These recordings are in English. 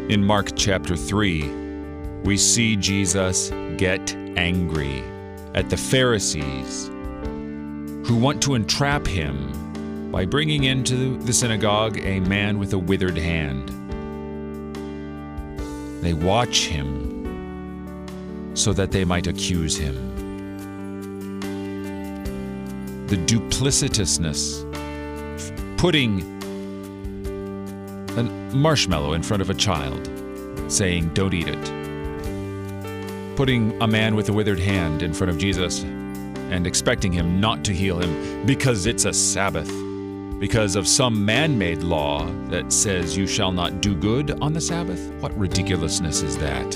In Mark chapter 3, we see Jesus get angry at the Pharisees who want to entrap him by bringing into the synagogue a man with a withered hand. They watch him so that they might accuse him. The duplicitousness, putting a marshmallow in front of a child, saying, "Don't eat it." Putting a man with a withered hand in front of Jesus and expecting him not to heal him because it's a Sabbath, because of some man-made law that says you shall not do good on the Sabbath. What ridiculousness is that?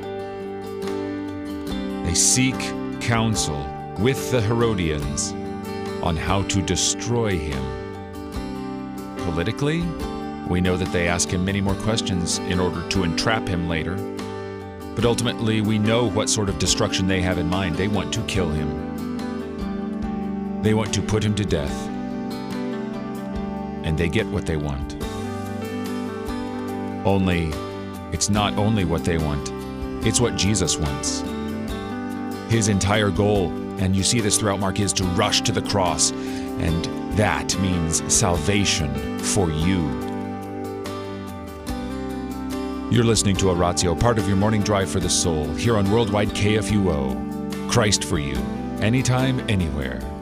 They seek counsel with the Herodians on how to destroy him. Politically, we know that they ask him many more questions in order to entrap him later. But ultimately, we know what sort of destruction they have in mind. They want to kill him. They want to put him to death. And they get what they want. Only, it's not only what they want, it's what Jesus wants. His entire goal, and you see this throughout Mark, is to rush to the cross. And that means salvation for you. You're listening to Oratio, part of your morning drive for the soul, here on Worldwide KFUO. Christ for you, anytime, anywhere.